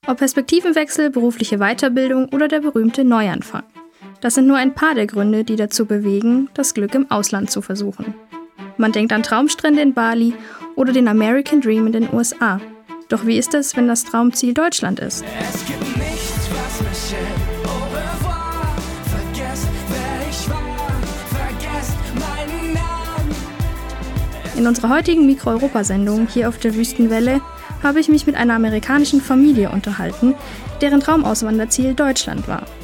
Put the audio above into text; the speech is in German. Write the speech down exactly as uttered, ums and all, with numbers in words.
Ob Perspektivenwechsel, berufliche Weiterbildung oder der berühmte Neuanfang. Das sind nur ein paar der Gründe, die dazu bewegen, das Glück im Ausland zu versuchen. Man denkt an Traumstrände in Bali oder den American Dream in den U S A. Doch wie ist es, wenn das Traumziel Deutschland ist? Es gibt nichts, was mich hält. Au revoir. Vergesst, wer ich war. Vergesst meinen Namen. In unserer heutigen Mikro-Europa-Sendung hier auf der Wüstenwelle habe ich mich mit einer amerikanischen Familie unterhalten, deren Traumauswanderziel Deutschland war.